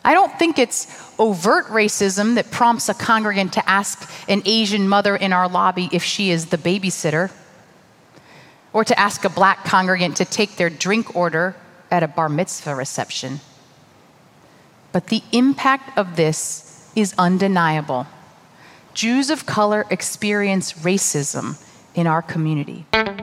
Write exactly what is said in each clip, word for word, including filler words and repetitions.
I don't think it's overt racism that prompts a congregant to ask an Asian mother in our lobby if she is the babysitter, or to ask a black congregant to take their drink order at a bar mitzvah reception. But the impact of this is undeniable. Jews of color experience racism in our community.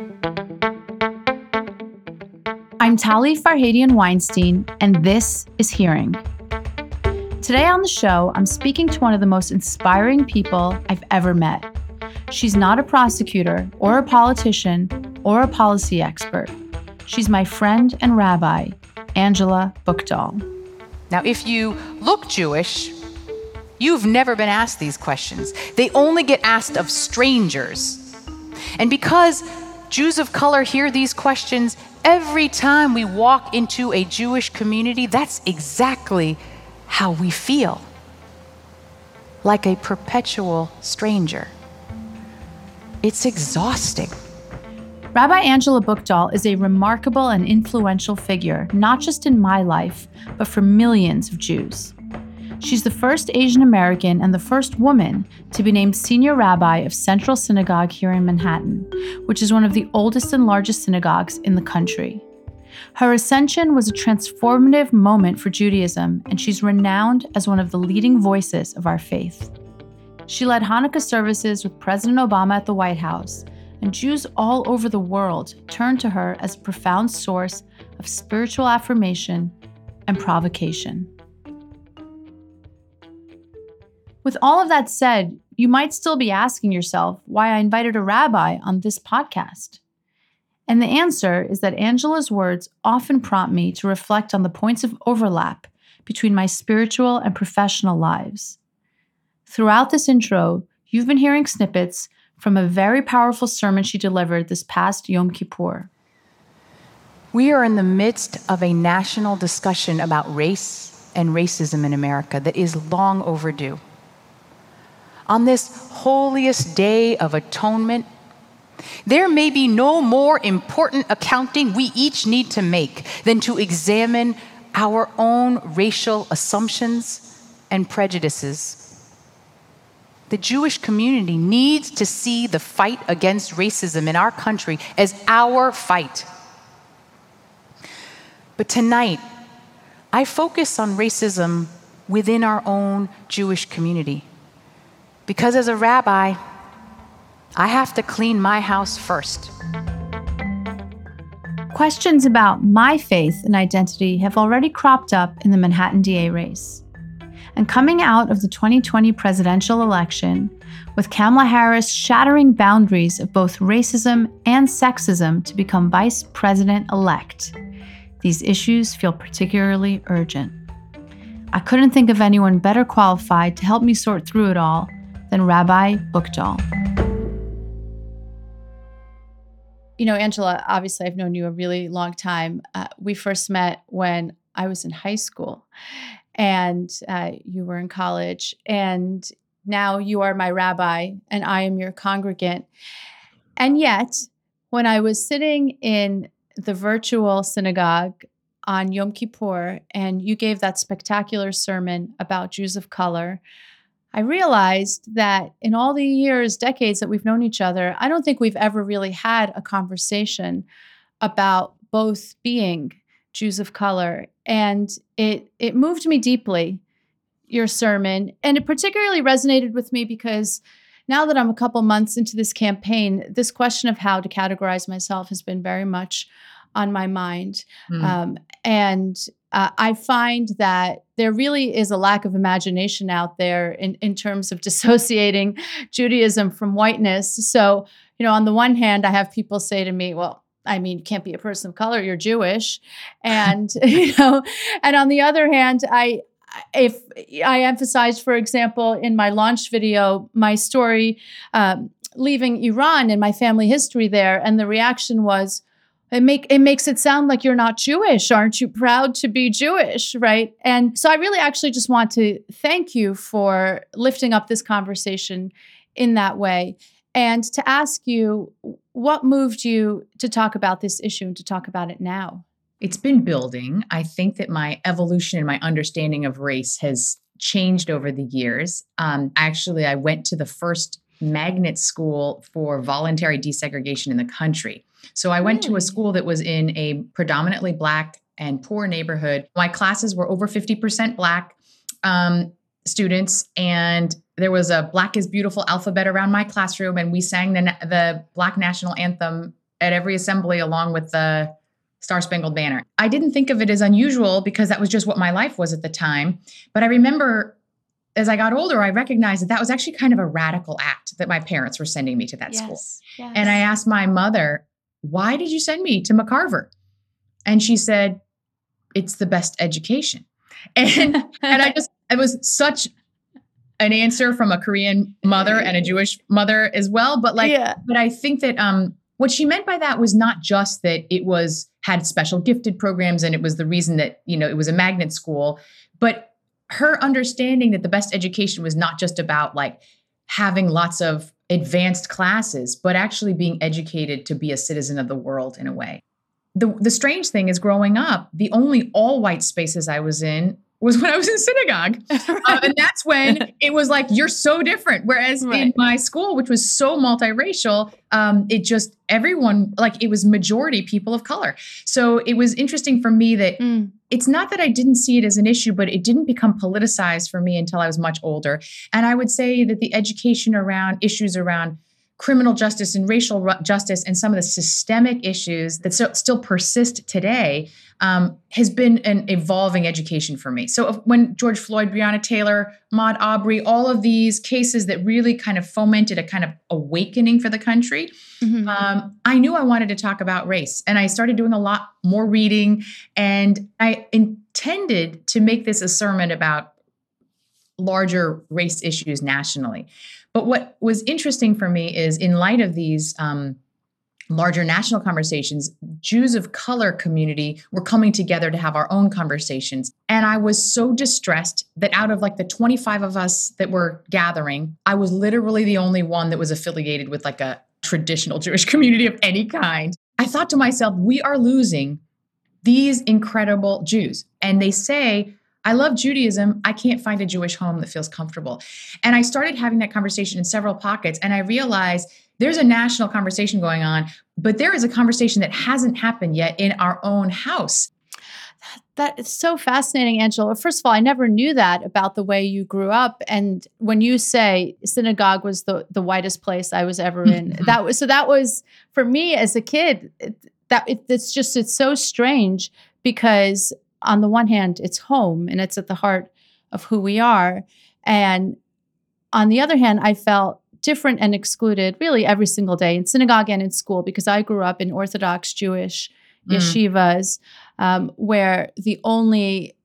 I'm Tali Farhadian Weinstein, and this is Hearing. Today on the show, I'm speaking to one of the most inspiring people I've ever met. She's not a prosecutor or a politician or a policy expert. She's my friend and rabbi, Angela Buchdahl. Now, if you look Jewish, you've never been asked these questions. They only get asked of strangers. And because Jews of color hear these questions every time we walk into a Jewish community, that's exactly how we feel. Like a perpetual stranger. It's exhausting. Rabbi Angela Buchdahl is a remarkable and influential figure, not just in my life, but for millions of Jews. She's the first Asian American and the first woman to be named senior rabbi of Central Synagogue here in Manhattan, which is one of the oldest and largest synagogues in the country. Her ascension was a transformative moment for Judaism, and she's renowned as one of the leading voices of our faith. She led Hanukkah services with President Obama at the White House, and Jews all over the world turned to her as a profound source of spiritual affirmation and provocation. With all of that said, you might still be asking yourself why I invited a rabbi on this podcast. And the answer is that Angela's words often prompt me to reflect on the points of overlap between my spiritual and professional lives. Throughout this intro, you've been hearing snippets from a very powerful sermon she delivered this past Yom Kippur. We are in the midst of a national discussion about race and racism in America that is long overdue. On this holiest day of atonement, there may be no more important accounting we each need to make than to examine our own racial assumptions and prejudices. The Jewish community needs to see the fight against racism in our country as our fight. But tonight, I focus on racism within our own Jewish community. Because as a rabbi, I have to clean my house first. Questions about my faith and identity have already cropped up in the Manhattan D A race. And coming out of the twenty twenty presidential election, with Kamala Harris shattering boundaries of both racism and sexism to become vice president-elect, these issues feel particularly urgent. I couldn't think of anyone better qualified to help me sort through it all than Rabbi Buchdahl. You know, Angela, obviously I've known you a really long time. Uh, we first met when I was in high school, and uh, you were in college, and now you are my rabbi, and I am your congregant. And yet, when I was sitting in the virtual synagogue on Yom Kippur, and you gave that spectacular sermon about Jews of color, I realized that in all the years, decades that we've known each other, I don't think we've ever really had a conversation about both being Jews of color. And it it moved me deeply, your sermon. And it particularly resonated with me because now that I'm a couple months into this campaign, this question of how to categorize myself has been very much on my mind. Mm. Um, and uh, I find that there really is a lack of imagination out there in, in terms of dissociating Judaism from whiteness. So, you know, on the one hand, I have people say to me, well, I mean, you can't be a person of color, you're Jewish. And, you know, and on the other hand, I, if I emphasized, for example, in my launch video, my story, um, leaving Iran and my family history there. And the reaction was, It make it makes it sound like you're not Jewish. Aren't you proud to be Jewish, right? And so I really actually just want to thank you for lifting up this conversation in that way, and to ask you what moved you to talk about this issue and to talk about it now. It's been building. I think that my evolution and my understanding of race has changed over the years. Um, actually, I went to the first magnet school for voluntary desegregation in the country. So I went to a Really? school that was in a predominantly Black and poor neighborhood. My classes were over fifty percent Black um, students, and there was a Black is Beautiful alphabet around my classroom, and we sang the, na- the Black national anthem at every assembly along with the Star Spangled Banner. I didn't think of it as unusual because that was just what my life was at the time. But I remember as I got older, I recognized that that was actually kind of a radical act that my parents were sending me to that school. Yes. Yes. And I asked my mother, why did you send me to MacArthur? And she said, it's the best education. And, and I just, it was such an answer from a Korean mother and a Jewish mother as well. But like, Yeah. but I think that um, what she meant by that was not just that it was, had special gifted programs and it was the reason that, you know, it was a magnet school, but her understanding that the best education was not just about like having lots of advanced classes, but actually being educated to be a citizen of the world in a way. The, the strange thing is growing up, the only all white spaces I was in was when I was in synagogue. Uh, and that's when it was like, you're so different. Whereas Right. in my school, which was so multiracial, um, it just, everyone, like it was majority people of color. So it was interesting for me that Mm. it's not that I didn't see it as an issue, but it didn't become politicized for me until I was much older. And I would say that the education around issues around criminal justice and racial ru- justice and some of the systemic issues that so, still persist today um, has been an evolving education for me. So if, when George Floyd, Breonna Taylor, Ahmaud Arbery, all of these cases that really kind of fomented a kind of awakening for the country, Mhm. um, I knew I wanted to talk about race. And I started doing a lot more reading. And I intended to make this a sermon about larger race issues nationally. But what was interesting for me is in light of these um, larger national conversations, Jews of color community were coming together to have our own conversations. And I was so distressed that out of like the twenty-five of us that were gathering, I was literally the only one that was affiliated with like a traditional Jewish community of any kind. I thought to myself, we are losing these incredible Jews. And they say, I love Judaism. I can't find a Jewish home that feels comfortable. And I started having that conversation in several pockets. And I realized there's a national conversation going on, but there is a conversation that hasn't happened yet in our own house. That is so fascinating, Angela. First of all, I never knew that about the way you grew up. And when you say synagogue was the, the whitest place I was ever in, that was so that was for me as a kid. It, that it, it's just it's so strange because on the one hand, it's home and it's at the heart of who we are, and on the other hand, I felt different and excluded really every single day in synagogue and in school because I grew up in Orthodox Jewish Mm. yeshivas um, where the only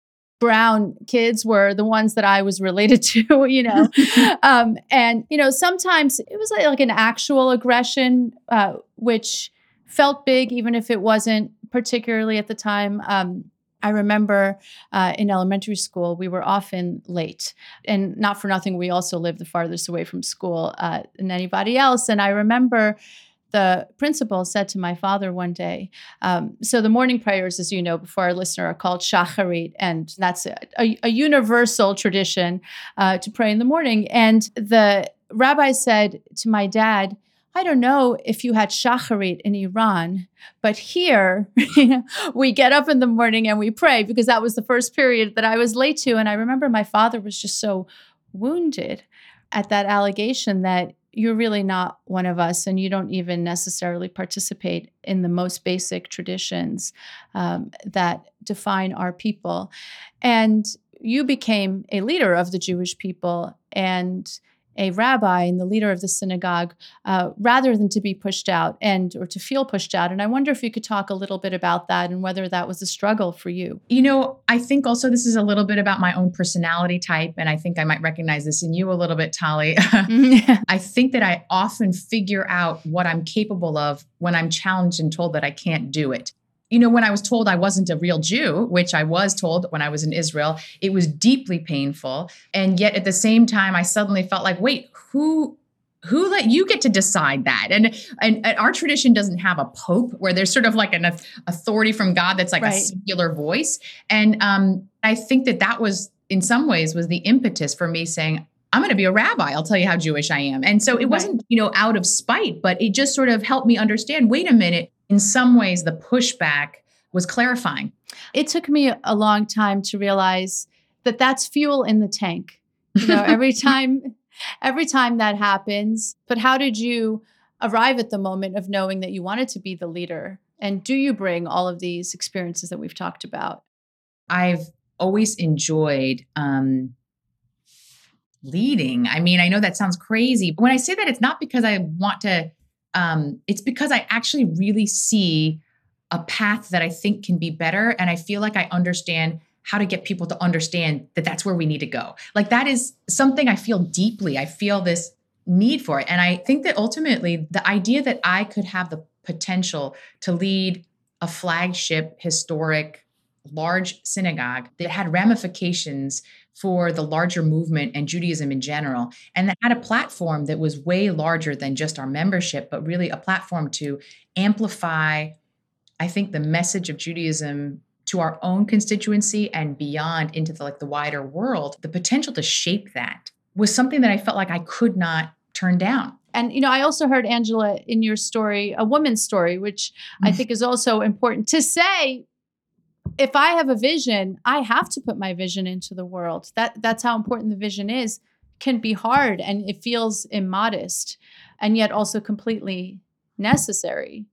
brown kids were the ones that I was related to, you know. um, and, you know, sometimes it was like, like an actual aggression, uh, which felt big, even if it wasn't particularly at the time. Um, I remember uh, in elementary school, we were often late. And not for nothing, we also lived the farthest away from school uh, than anybody else. And I remember the principal said to my father one day, um, so the morning prayers, as you know, before our listener, are called shacharit, and that's a, a, a universal tradition uh, to pray in the morning. And the rabbi said to my dad, I don't know if you had shacharit in Iran, but here you know, we get up in the morning and we pray because that was the first period that I was late to. And I remember my father was just so wounded at that allegation that you're really not one of us and you don't even necessarily participate in the most basic traditions um, that define our people. And you became a leader of the Jewish people and a rabbi and the leader of the synagogue, uh, rather than to be pushed out and or to feel pushed out. And I wonder if you could talk a little bit about that and whether that was a struggle for you. You know, I think also this is a little bit about my own personality type. And I think I might recognize this in you a little bit, Tali. I think that I often figure out what I'm capable of when I'm challenged and told that I can't do it. You know, when I was told I wasn't a real Jew, which I was told when I was in Israel, it was deeply painful. And yet at the same time, I suddenly felt like, wait, who who let you get to decide that? And, and and our tradition doesn't have a pope where there's sort of like an authority from God that's like right. a singular voice. And um, I think that that was, in some ways, was the impetus for me saying, I'm going to be a rabbi. I'll tell you how Jewish I am. And so it wasn't, you know, out of spite, but it just sort of helped me understand, wait a minute, in some ways, the pushback was clarifying. It took me a long time to realize that that's fuel in the tank. You know, every time, every time that happens. But how did you arrive at the moment of knowing that you wanted to be the leader? And do you bring all of these experiences that we've talked about? I've always enjoyed um, leading. I mean, I know that sounds crazy, but when I say that, it's not because I want to, um, it's because I actually really see a path that I think can be better. And I feel like I understand how to get people to understand that that's where we need to go. Like that is something I feel deeply. I feel this need for it. And I think that ultimately the idea that I could have the potential to lead a flagship, historic, large synagogue that had ramifications for the larger movement and Judaism in general, and that had a platform that was way larger than just our membership, but really a platform to amplify, I think, the message of Judaism to our own constituency and beyond into the, like the wider world. The potential to shape that was something that I felt like I could not turn down. And, you know, I also heard, Angela, in your story, a woman's story, which I think is also important to say. If I have a vision, I have to put my vision into the world. That that's how important the vision is. It can be hard and it feels immodest and yet also completely necessary.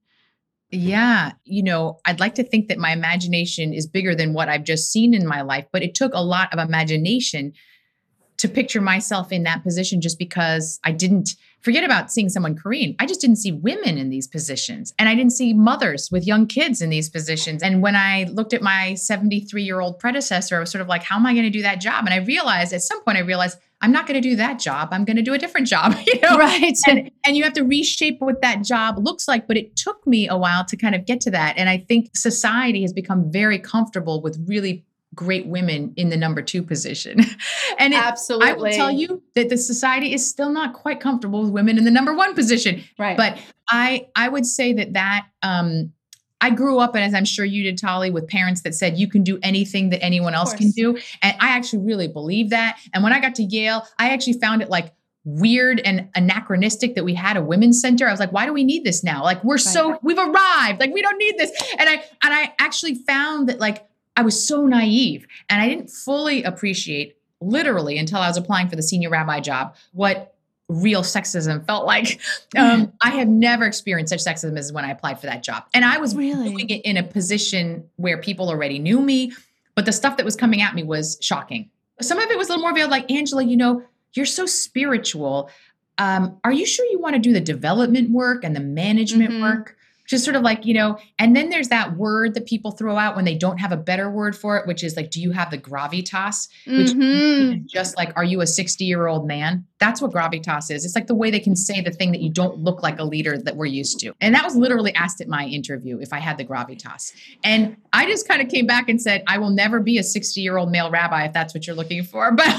Yeah. You know, I'd like to think that my imagination is bigger than what I've just seen in my life, but it took a lot of imagination to picture myself in that position just because I didn't forget about seeing someone Korean. I just didn't see women in these positions. And I didn't see mothers with young kids in these positions. And when I looked at my seventy-three-year-old predecessor, I was sort of like, how am I going to do that job? And I realized at some point, I realized I'm not going to do that job. I'm going to do a different job, you know? Right. And, and you have to reshape what that job looks like. But it took me a while to kind of get to that. And I think society has become very comfortable with really great women in the number two position. And it, absolutely, I will tell you that the society is still not quite comfortable with women in the number one position. Right. But I, I would say that that, um, I grew up, and as I'm sure you did, Tali, with parents that said you can do anything that anyone else can do. And I actually really believe that. And when I got to Yale, I actually found it like weird and anachronistic that we had a women's center. I was like, why do we need this now? Like, we're right. so, we've arrived. Like, we don't need this. And I, and I actually found that like, I was so naive and I didn't fully appreciate, literally until I was applying for the senior rabbi job, what real sexism felt like. Um, I have never experienced such sexism as when I applied for that job. And I was really doing it in a position where people already knew me, but the stuff that was coming at me was shocking. Some of it was a little more veiled, like, Angela, you know, you're so spiritual. Um, are you sure you want to do the development work and the management mm-hmm. work? Just sort of like, you know, and then there's that word that people throw out when they don't have a better word for it, which is like, do you have the gravitas? Which mm-hmm. is just like, are you a sixty-year-old man? That's what gravitas is. It's like the way they can say the thing that you don't look like a leader that we're used to. And that was literally asked at my interview if I had the gravitas. And I just kind of came back and said, I will never be a sixty-year-old male rabbi if that's what you're looking for. But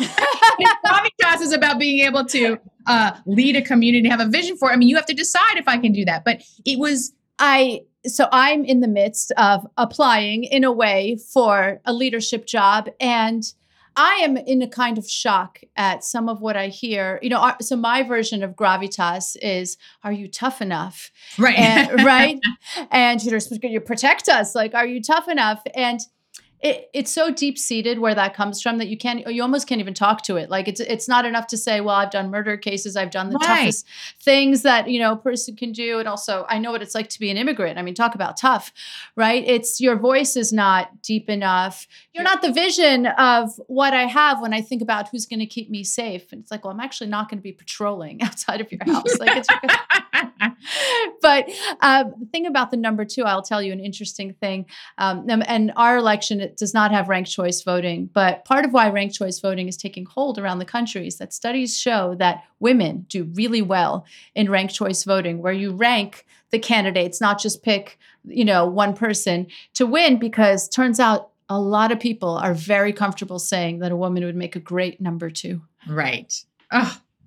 gravitas is about being able to uh, lead a community, have a vision for it. I mean, you have to decide if I can do that. But it was... I, so I'm in the midst of applying in a way for a leadership job, and I am in a kind of shock at some of what I hear. You know, our, so my version of gravitas is, are you tough enough? Right. And, right. And you're supposed to you protect us. Like, are you tough enough? And It, it's so deep-seated where that comes from that you can't, you almost can't even talk to it. Like it's it's not enough to say, well, I've done murder cases, I've done the right. toughest things that, you know, a person can do. And also I know what it's like to be an immigrant. I mean, talk about tough, right? It's your voice is not deep enough. You're not the vision of what I have when I think about who's going to keep me safe. And it's like, well, I'm actually not going to be patrolling outside of your house. Like it's But um, the thing about the number two, I'll tell you an interesting thing. Um, and our election it does not have ranked choice voting. But part of why ranked choice voting is taking hold around the country is that studies show that women do really well in ranked choice voting, where you rank the candidates, not just pick, you know, one person to win, because turns out a lot of people are very comfortable saying that a woman would make a great number two. Right. Oh,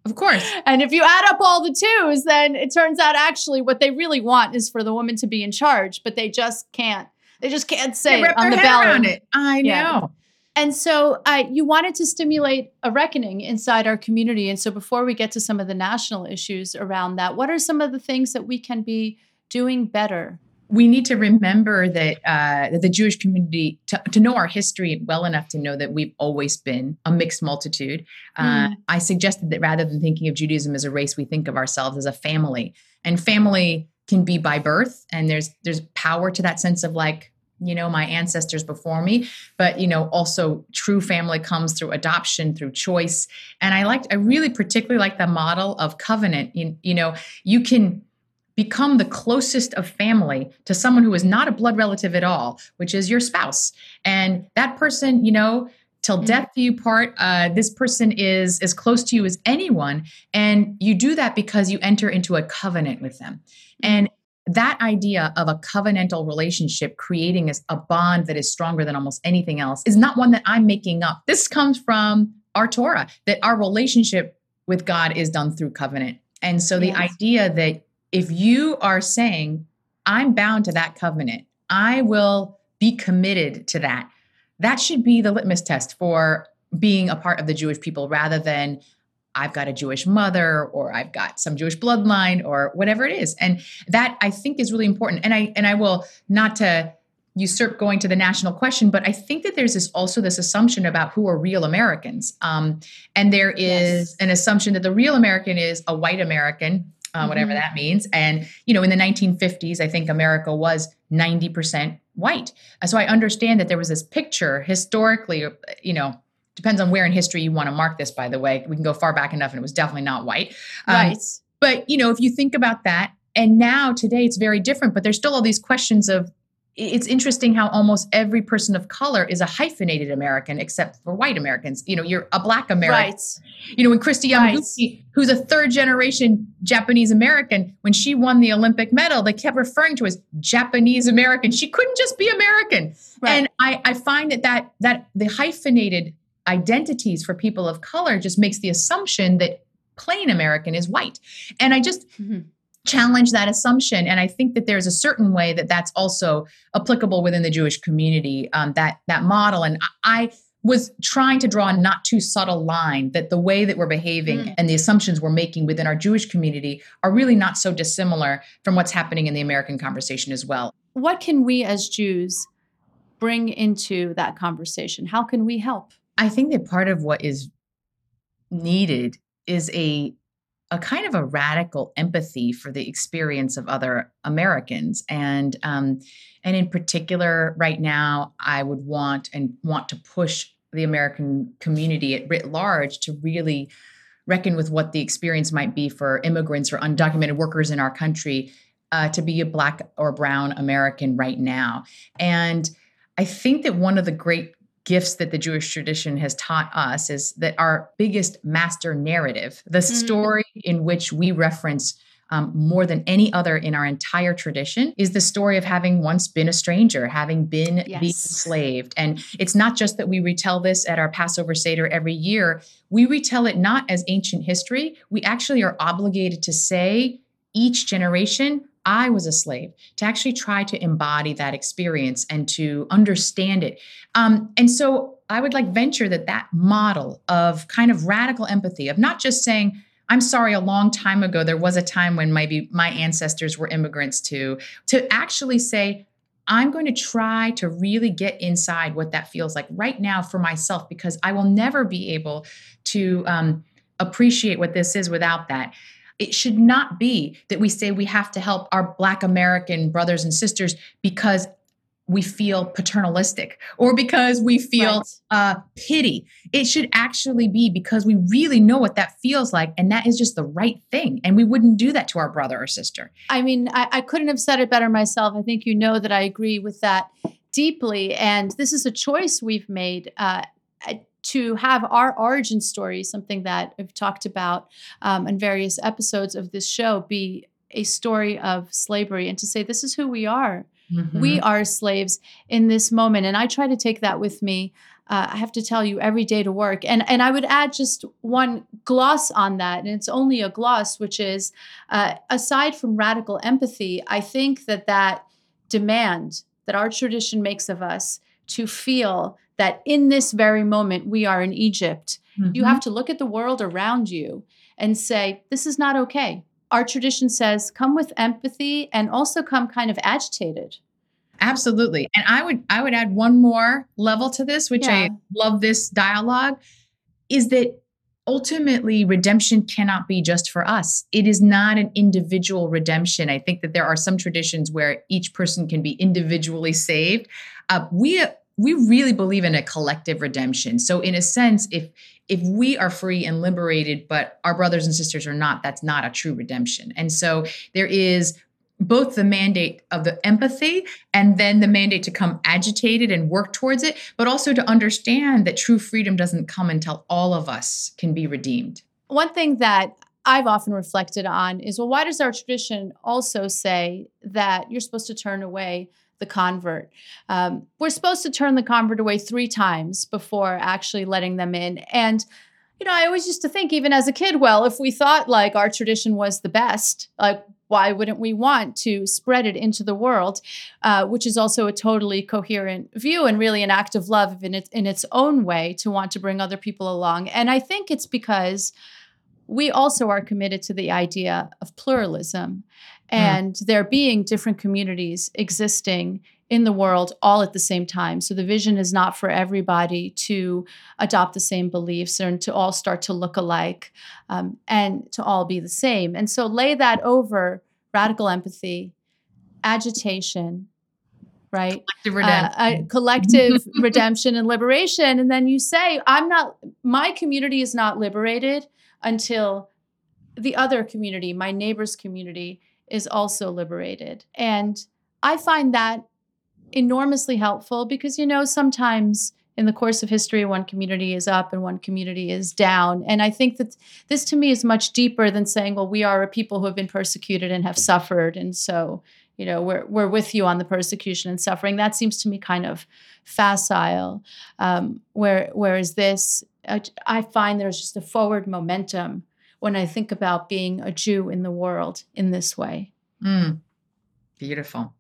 Of course. And if you add up all the twos, then it turns out actually what they really want is for the woman to be in charge, but they just can't. They just can't say They it wrap on their the head ballot. around it. I know. Yeah. And so uh, you wanted to stimulate a reckoning inside our community. And so before we get to some of the national issues around that, what are some of the things that we can be doing better? We need to remember that, uh, that the Jewish community, to, to know our history well enough to know that we've always been a mixed multitude. Uh, Mm. I suggested that rather than thinking of Judaism as a race, we think of ourselves as a family. And family can be by birth, and there's there's power to that sense of like, you know, my ancestors before me, but, you know, also true family comes through adoption, through choice. And I liked, I really particularly like the model of covenant. You, you know, you can become the closest of family to someone who is not a blood relative at all, which is your spouse. And that person, you know, till Mhm. death do you part, uh, this person is as close to you as anyone. And you do that because you enter into a covenant with them. And that idea of a covenantal relationship creating a, a bond that is stronger than almost anything else is not one that I'm making up. This comes from our Torah, that our relationship with God is done through covenant. And so the Yes. idea that if you are saying, I'm bound to that covenant, I will be committed to that, that should be the litmus test for being a part of the Jewish people rather than I've got a Jewish mother or I've got some Jewish bloodline or whatever it is. And that I think is really important. And I and I will not to usurp going to the national question, but I think that there's this also this assumption about who are real Americans. Um, and there is Yes. an assumption that the real American is a white American, uh, whatever Mhm. that means. And, you know, in the nineteen fifties, I think America was ninety percent white. Uh, So I understand that there was this picture historically, you know, depends on where in history you want to mark this, by the way. We can go far back enough and it was definitely not white. Um, Right. But, you know, if you think about that, and now today it's very different, but there's still all these questions of, it's interesting how almost every person of color is a hyphenated American except for white Americans. You know, you're a black American. Right. You know, when Christy Right. Yamaguchi, who's a third generation Japanese American, when she won the Olympic medal, they kept referring to her as Japanese American. She couldn't just be American. Right. And I, I find that, that that the hyphenated identities for people of color just makes the assumption that plain American is white. And I just Mhm. challenge that assumption. And I think that there's a certain way that that's also applicable within the Jewish community, um, that that model. And I was trying to draw a not too subtle line that the way that we're behaving Mm. and the assumptions we're making within our Jewish community are really not so dissimilar from what's happening in the American conversation as well. What can we as Jews bring into that conversation? How can we help? I think that part of what is needed is a a kind of a radical empathy for the experience of other Americans, and um, and in particular, right now, I would want and want to push the American community at writ large to really reckon with what the experience might be for immigrants or undocumented workers in our country uh, to be a Black or Brown American right now. And I think that one of the great gifts that the Jewish tradition has taught us is that our biggest master narrative, the story in which we reference um, more than any other in our entire tradition, is the story of having once been a stranger, having been the Yes. enslaved. And it's not just that we retell this at our Passover Seder every year. We retell it not as ancient history. We actually are obligated to say each generation, I was a slave, to actually try to embody that experience and to understand it. Um, and so I would like venture that that model of kind of radical empathy, of not just saying, I'm sorry, a long time ago, there was a time when maybe my ancestors were immigrants too, to actually say, I'm going to try to really get inside what that feels like right now for myself, because I will never be able to um, appreciate what this is without that. It should not be that we say we have to help our Black American brothers and sisters because we feel paternalistic or because we feel Right. uh, pity. It should actually be because we really know what that feels like, and that is just the right thing. And we wouldn't do that to our brother or sister. I mean, I, I couldn't have said it better myself. I think you know that I agree with that deeply. And this is a choice we've made uh, to have our origin story, something that I've talked about um, in various episodes of this show, be a story of slavery, and to say this is who we are. Mm-hmm. We are slaves in this moment. And I try to take that with me. Uh, I have to tell you every day to work. And, and I would add just one gloss on that. And it's only a gloss, which is uh, aside from radical empathy, I think that that demand that our tradition makes of us to feel that in this very moment we are in Egypt, mm-hmm. you have to look at the world around you and say, this is not okay. Our tradition says, come with empathy and also come kind of agitated. Absolutely. And I would I would add one more level to this, which Yeah. I love this dialogue, is that ultimately redemption cannot be just for us. It is not an individual redemption. I think that there are some traditions where each person can be individually saved. Uh, we we really believe in a collective redemption. So in a sense, if if we are free and liberated, but our brothers and sisters are not, that's not a true redemption. And so there is both the mandate of the empathy and then the mandate to come agitated and work towards it, but also to understand that true freedom doesn't come until all of us can be redeemed. One thing that I've often reflected on is, well, why does our tradition also say that you're supposed to turn away the convert? Um, we're supposed to turn the convert away three times before actually letting them in. And you know, I always used to think, even as a kid, well, if we thought like our tradition was the best, like, why wouldn't we want to spread it into the world, uh, which is also a totally coherent view and really an act of love in, it, in its own way to want to bring other people along. And I think it's because we also are committed to the idea of pluralism and mm. there being different communities existing in the world all at the same time. So the vision is not for everybody to adopt the same beliefs and to all start to look alike um, and to all be the same. And so lay that over radical empathy, agitation, right? Collective redemption. Uh, uh, collective redemption and liberation. And then you say, I'm not, my community is not liberated until the other community, my neighbor's community, is also liberated. And I find that enormously helpful because, you know, sometimes in the course of history, one community is up and one community is down. And I think that this to me is much deeper than saying, well, we are a people who have been persecuted and have suffered. And so, you know, we're we're with you on the persecution and suffering. That seems to me kind of facile. Um, where, whereas this, I, I find there's just a forward momentum when I think about being a Jew in the world in this way. Mm. Beautiful.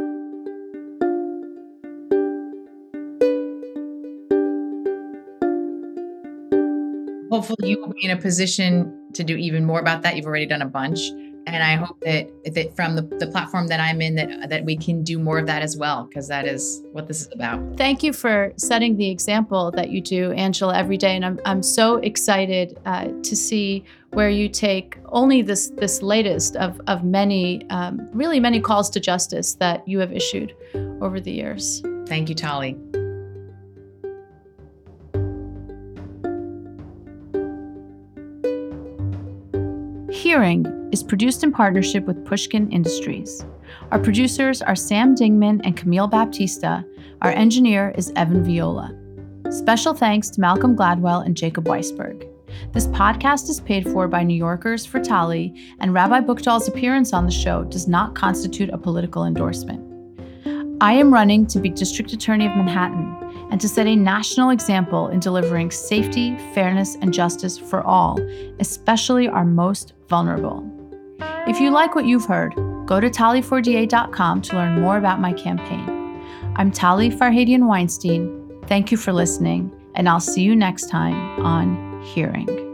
Hopefully you will be in a position to do even more about that. You've already done a bunch. And I hope that, that from the, the platform that I'm in, that, that we can do more of that as well, because that is what this is about. Thank you for setting the example that you do, Angela, every day. And I'm I'm so excited uh, to see where you take only this this latest of, of many, um, really many calls to justice that you have issued over the years. Thank you, Tali. Hearing is produced in partnership with Pushkin Industries. Our producers are Sam Dingman and Camille Baptista. Our engineer is Evan Viola. Special thanks to Malcolm Gladwell and Jacob Weisberg. This podcast is paid for by New Yorkers for Tali, and Rabbi Buchdahl's appearance on the show does not constitute a political endorsement. I am running to be District Attorney of Manhattan and to set a national example in delivering safety, fairness, and justice for all, especially our most vulnerable. If you like what you've heard, go to tali four d a dot com to learn more about my campaign. I'm Tali Farhadian Weinstein. Thank you for listening, and I'll see you next time on Hearing.